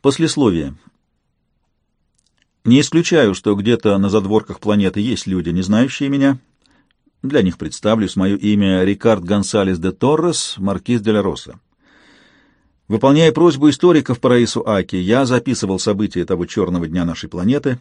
Послесловие. Не исключаю, что где-то на задворках планеты есть люди, не знающие меня. Для них представлюсь. Мое имя Рикард Гонсалес де Торрес, маркиз де ла Роса. Выполняя просьбу историков по Раису Аки, я записывал события того черного дня нашей планеты.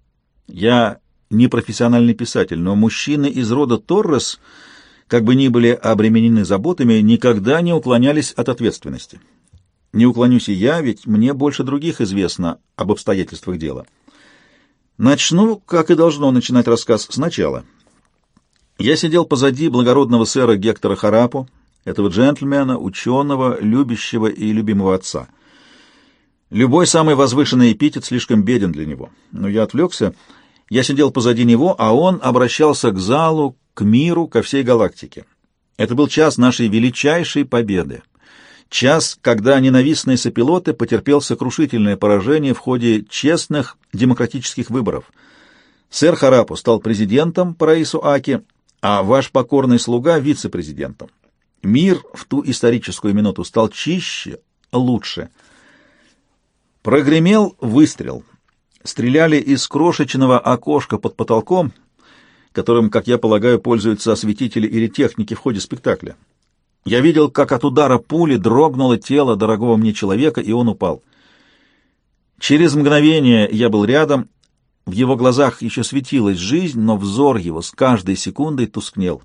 Я не профессиональный писатель, но мужчины из рода Торрес, как бы ни были обременены заботами, никогда не уклонялись от ответственности. Не уклонюсь и я, ведь мне больше других известно об обстоятельствах дела. Начну, как и должно начинать рассказ, сначала. Я сидел позади благородного сэра Гектора Харапо, этого джентльмена, ученого, любящего и любимого отца. Любой самый возвышенный эпитет слишком беден для него. Но я отвлекся. Я сидел позади него, а он обращался к залу, к миру, ко всей галактике. Это был час нашей величайшей победы. Час, когда ненавистный сопилоты потерпел сокрушительное поражение в ходе честных демократических выборов. Сэр Харапо стал президентом по Раису Аки, а ваш покорный слуга — вице-президентом. Мир в ту историческую минуту стал чище, лучше. Прогремел выстрел. Стреляли из крошечного окошка под потолком, которым, как я полагаю, пользуются осветители или техники в ходе спектакля. Я видел, как от удара пули дрогнуло тело дорогого мне человека, и он упал. Через мгновение я был рядом, в его глазах еще светилась жизнь, но взор его с каждой секундой тускнел.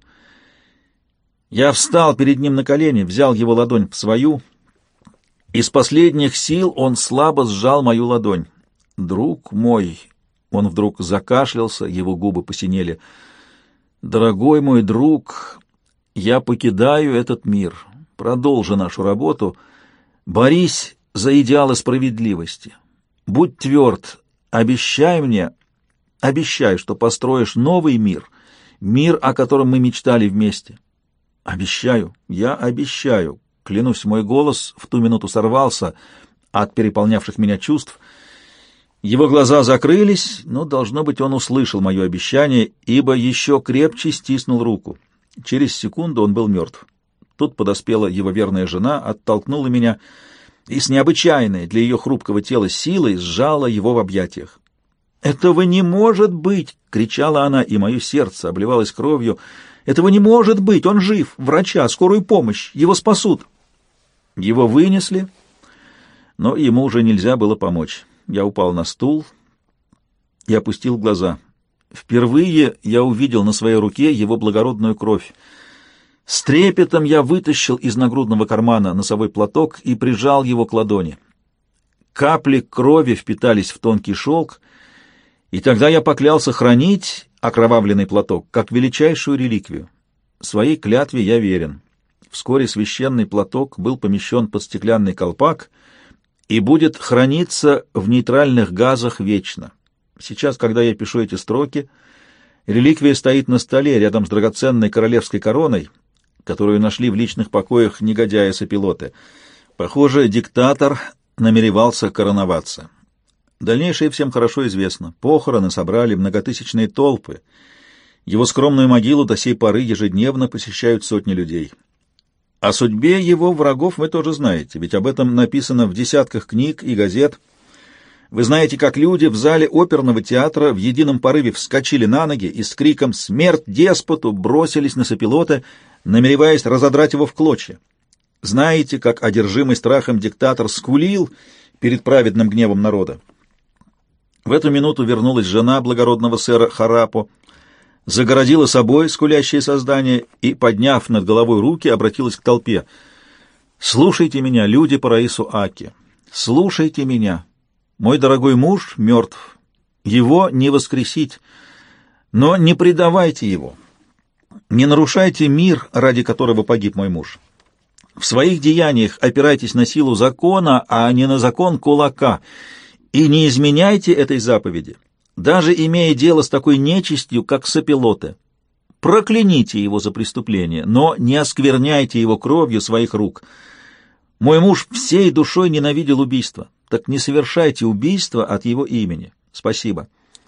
Я встал перед ним на колени, взял его ладонь в свою. Из последних сил он слабо сжал мою ладонь. «Друг мой!» Он вдруг закашлялся, его губы посинели. «Дорогой мой друг, я покидаю этот мир. Продолжи нашу работу. Борись за идеалы справедливости. Будь тверд. Обещай мне, обещай, что построишь новый мир, мир, о котором мы мечтали вместе». «Обещаю, я обещаю». Клянусь, мой голос в ту минуту сорвался от переполнявших меня чувств. Его глаза закрылись, но, должно быть, он услышал мое обещание, ибо еще крепче стиснул руку. Через секунду он был мертв. Тут подоспела его верная жена, оттолкнула меня и с необычайной для ее хрупкого тела силой сжала его в объятиях. «Этого не может быть!» — кричала она, и мое сердце обливалось кровью. «Этого не может быть! Он жив! Врача, скорую помощь! Его спасут!» Его вынесли, но ему уже нельзя было помочь. Я упал на стул и опустил глаза. Впервые я увидел на своей руке его благородную кровь. С трепетом я вытащил из нагрудного кармана носовой платок и прижал его к ладони. Капли крови впитались в тонкий шелк, и тогда я поклялся хранить окровавленный платок как величайшую реликвию. Своей клятве я верен. Вскоре священный платок был помещен под стеклянный колпак и будет храниться в нейтральных газах вечно. Сейчас, когда я пишу эти строки, реликвия стоит на столе рядом с драгоценной королевской короной, которую нашли в личных покоях негодяя-сопилоты. Похоже, диктатор намеревался короноваться. Дальнейшее всем хорошо известно. Похороны собрали многотысячные толпы. Его скромную могилу до сей поры ежедневно посещают сотни людей. О судьбе его врагов вы тоже знаете, ведь об этом написано в десятках книг и газет. Вы знаете, как люди в зале оперного театра в едином порыве вскочили на ноги и с криком «Смерть деспоту!» бросились на сопилота, намереваясь разодрать его в клочья. Знаете, как одержимый страхом диктатор скулил перед праведным гневом народа. В эту минуту вернулась жена благородного сэра Харапо, загородила собой скулящее создание и, подняв над головой руки, обратилась к толпе. «Слушайте меня, люди по Раису Аки! Слушайте меня! Мой дорогой муж мертв. Его не воскресить, но не предавайте его. Не нарушайте мир, ради которого погиб мой муж. В своих деяниях опирайтесь на силу закона, а не на закон кулака, и не изменяйте этой заповеди, даже имея дело с такой нечистью, как сопилоты. Прокляните его за преступление, но не оскверняйте его кровью своих рук. Мой муж всей душой ненавидел убийство, так не совершайте убийство от его имени. Спасибо».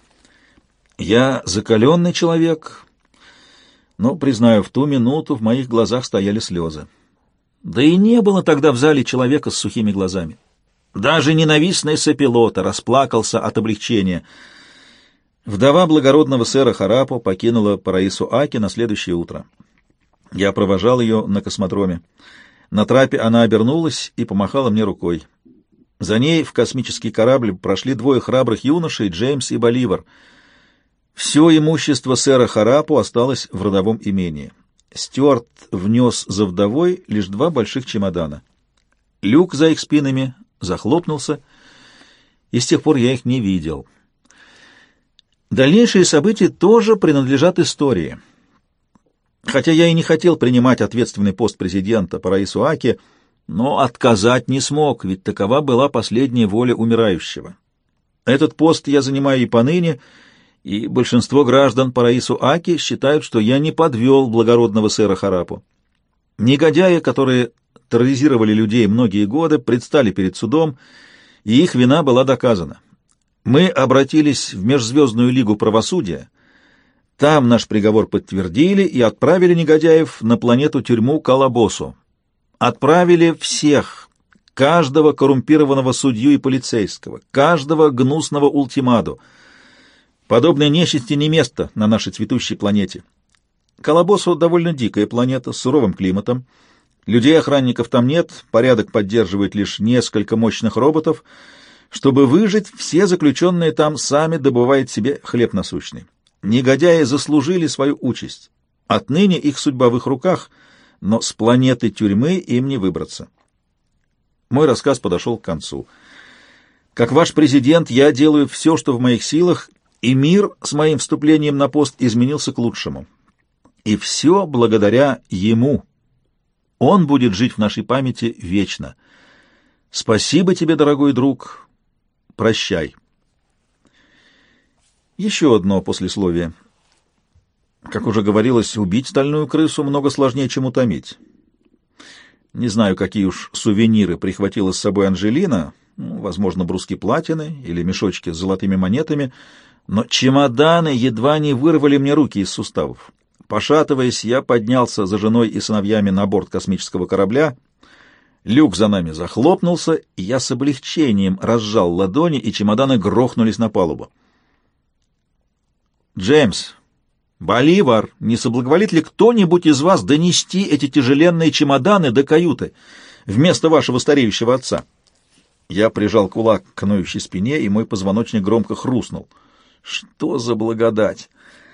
Я закаленный человек, но, признаю, в ту минуту в моих глазах стояли слезы. Да и не было тогда в зале человека с сухими глазами. Даже ненавистный сопилота расплакался от облегчения. Вдова благородного сэра Харапо покинула Параису Аки на следующее утро. Я провожал ее на космодроме. На трапе она обернулась и помахала мне рукой. За ней в космический корабль прошли двое храбрых юношей, Джеймс и Боливар. Все имущество сэра Харапо осталось в родовом имении. Стюарт внес за вдовой лишь 2 больших чемодана. Люк за их спинами захлопнулся, и с тех пор я их не видел. Дальнейшие события тоже принадлежат истории. Хотя я и не хотел принимать ответственный пост президента Параису Аки, но отказать не смог, ведь такова была последняя воля умирающего. Этот пост я занимаю и поныне, и большинство граждан Параису Аки считают, что я не подвел благородного сэра Харапо. Негодяи, которые терроризировали людей многие годы, предстали перед судом, и их вина была доказана. Мы обратились в Межзвездную лигу правосудия. Там наш приговор подтвердили и отправили негодяев на планету-тюрьму Колобосу. Отправили всех, каждого коррумпированного судью и полицейского, каждого гнусного ультимаду. Подобной нечисти не место на нашей цветущей планете. Колобосу довольно дикая планета с суровым климатом. Людей-охранников там нет, порядок поддерживает лишь несколько мощных роботов. Чтобы выжить, все заключенные там сами добывают себе хлеб насущный. Негодяи заслужили свою участь. Отныне их судьба в их руках, но с планеты тюрьмы им не выбраться. Мой рассказ подошел к концу. Как ваш президент, я делаю все, что в моих силах, и мир с моим вступлением на пост изменился к лучшему. И все благодаря ему. Он будет жить в нашей памяти вечно. Спасибо тебе, дорогой друг. Прощай. Еще одно послесловие. Как уже говорилось, убить стальную крысу много сложнее, чем утомить. Не знаю, какие уж сувениры прихватила с собой Анжелина, возможно, бруски платины или мешочки с золотыми монетами, но чемоданы едва не вырвали мне руки из суставов. Пошатываясь, я поднялся за женой и сыновьями на борт космического корабля. Люк за нами захлопнулся, и я с облегчением разжал ладони, и чемоданы грохнулись на палубу. «Джеймс, Боливар, не соблаговолит ли кто-нибудь из вас донести эти тяжеленные чемоданы до каюты вместо вашего стареющего отца?» Я прижал кулак к ноющей спине, и мой позвоночник громко хрустнул. «Что за благодать!»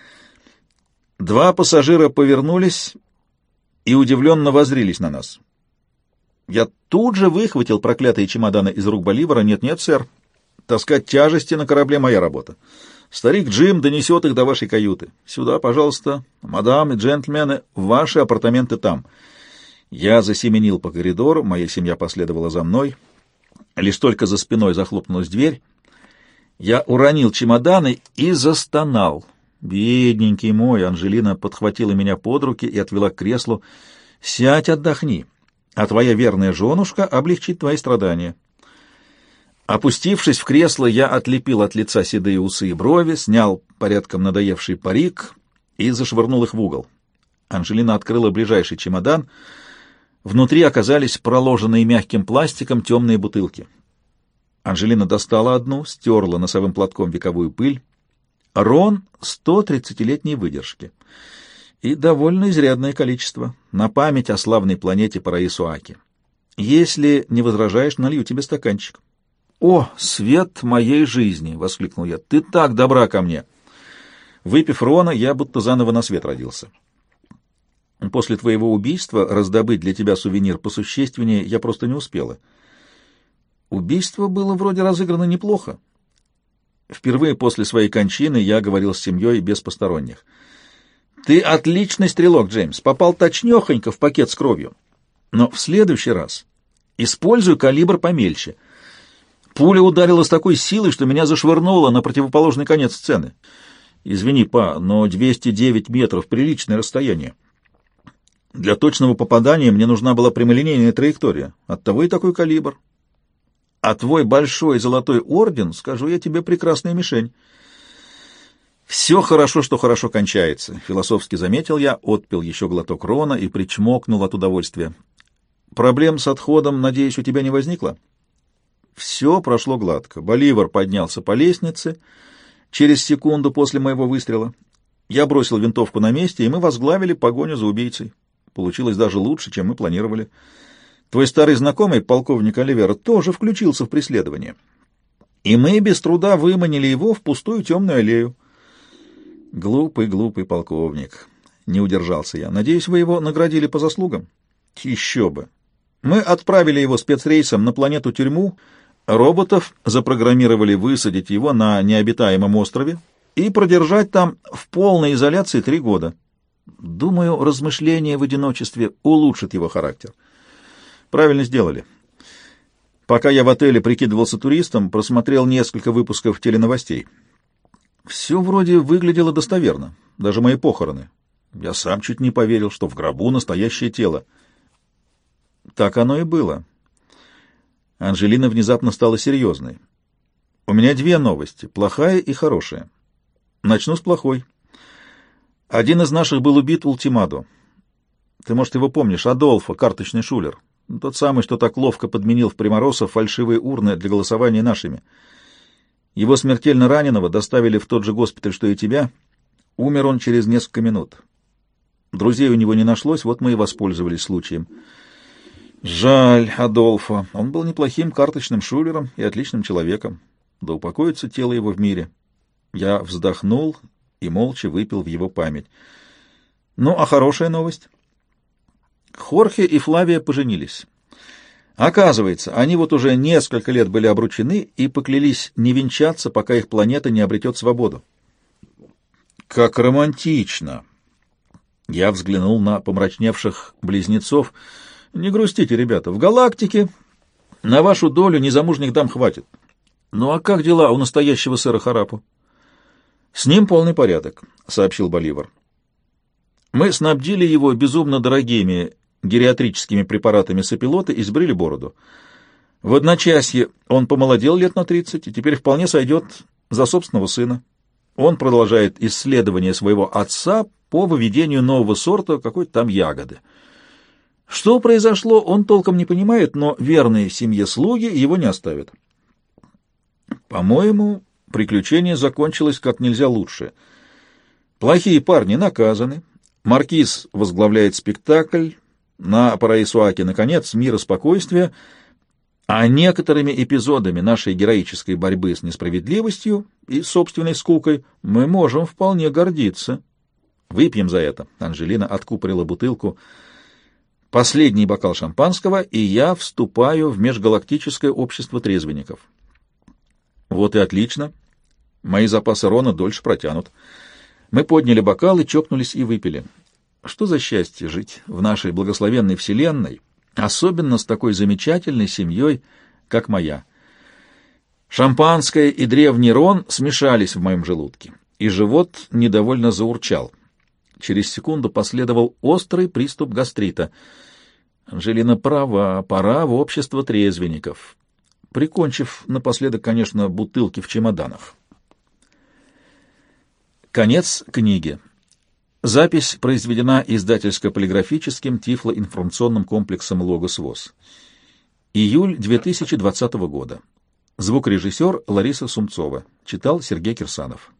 2 пассажира повернулись и удивленно воззрились на нас. Я тут же выхватил проклятые чемоданы из рук Боливара. «Нет-нет, сэр, таскать тяжести на корабле — моя работа. Старик Джим донесет их до вашей каюты. Сюда, пожалуйста, мадам и джентльмены, ваши апартаменты там». Я засеменил по коридору, моя семья последовала за мной. Лишь только за спиной захлопнулась дверь, я уронил чемоданы и застонал. «Бедненький мой!» — Анжелина подхватила меня под руки и отвела к креслу. «Сядь, отдохни, а твоя верная женушка облегчит твои страдания». Опустившись в кресло, я отлепил от лица седые усы и брови, снял порядком надоевший парик и зашвырнул их в угол. Анжелина открыла ближайший чемодан. Внутри оказались проложенные мягким пластиком темные бутылки. Анжелина достала одну, стерла носовым платком вековую пыль. Рон 130-летней выдержки. И довольно изрядное количество. На память о славной планете Параису Аки. Если не возражаешь, налью тебе стаканчик. «О, свет моей жизни!» — воскликнул я. «Ты так добра ко мне!» Выпив Рона, я будто заново на свет родился. После твоего убийства раздобыть для тебя сувенир посущественнее я просто не успела. Убийство было вроде разыграно неплохо. Впервые после своей кончины я говорил с семьей без посторонних. Ты отличный стрелок, Джеймс, попал точнёхонько в пакет с кровью. Но в следующий раз используй калибр помельче. Пуля ударила с такой силой, что меня зашвырнуло на противоположный конец сцены. Извини, па, но 209 метров — приличное расстояние. Для точного попадания мне нужна была прямолинейная траектория. Оттого и такой калибр. А твой большой золотой орден, скажу я тебе, прекрасная мишень. Все хорошо, что хорошо кончается, философски заметил я, отпил еще глоток Рона и причмокнул от удовольствия. Проблем с отходом, надеюсь, у тебя не возникло? Все прошло гладко. Боливар поднялся по лестнице через секунду после моего выстрела. Я бросил винтовку на месте, и мы возглавили погоню за убийцей. Получилось даже лучше, чем мы планировали. Твой старый знакомый, полковник Оливера, тоже включился в преследование. И мы без труда выманили его в пустую темную аллею. Глупый, глупый полковник. Не удержался я. Надеюсь, вы его наградили по заслугам? Еще бы. Мы отправили его спецрейсом на планету-тюрьму, роботов запрограммировали высадить его на необитаемом острове и продержать там в полной изоляции 3 года. Думаю, размышления в одиночестве улучшат его характер. Правильно сделали. Пока я в отеле прикидывался туристом, просмотрел несколько выпусков теленовостей. Все вроде выглядело достоверно, даже мои похороны. Я сам чуть не поверил, что в гробу настоящее тело. Так оно и было. Анжелина внезапно стала серьезной. У меня 2 новости, плохая и хорошая. Начну с плохой. Один из наших был убит ультимадо. Ты, может, его помнишь, Адольфо, карточный шулер. Тот самый, что так ловко подменил в Примороса фальшивые урны для голосования нашими. Его смертельно раненого доставили в тот же госпиталь, что и тебя. Умер он через несколько минут. Друзей у него не нашлось, вот мы и воспользовались случаем. Жаль Адольфо. Он был неплохим карточным шулером и отличным человеком. Да упокоится тело его в мире. Я вздохнул и молча выпил в его память. Ну, а хорошая новость? Хорхе и Флавия поженились. Оказывается, они вот уже несколько лет были обручены и поклялись не венчаться, пока их планета не обретет свободу. Как романтично! Я взглянул на помрачневших близнецов. Не грустите, ребята, в галактике на вашу долю незамужних дам хватит. Ну а как дела у настоящего сэра Харапу? С ним полный порядок, сообщил Боливар. Мы снабдили его безумно дорогими гериатрическими препаратами сопилота и сбрили бороду. В одночасье он помолодел лет на 30 и теперь вполне сойдет за собственного сына. Он продолжает исследование своего отца по выведению нового сорта какой-то там ягоды. Что произошло, он толком не понимает, но верные семье слуги его не оставят. По-моему, приключение закончилось как нельзя лучше. Плохие парни наказаны, маркиз возглавляет спектакль, на Параисуаке, наконец, мир и спокойствие, а некоторыми эпизодами нашей героической борьбы с несправедливостью и собственной скукой мы можем вполне гордиться. Выпьем за это. Анжелина откупорила бутылку. Последний бокал шампанского, и я вступаю в межгалактическое общество трезвенников. Вот и отлично. Мои запасы рона дольше протянут. Мы подняли бокалы, чокнулись и выпили. Что за счастье жить в нашей благословенной вселенной, особенно с такой замечательной семьей, как моя. Шампанское и древний рон смешались в моем желудке, и живот недовольно заурчал. Через секунду последовал острый приступ гастрита. Анжелина права, пора в общество трезвенников. Прикончив напоследок, конечно, бутылки в чемоданах. Конец книги. Запись произведена издательско-полиграфическим тифлоинформационным комплексом «Логос ВОС». Июль 2020 года. Звукорежиссер Лариса Сумцова. Читал Сергей Кирсанов.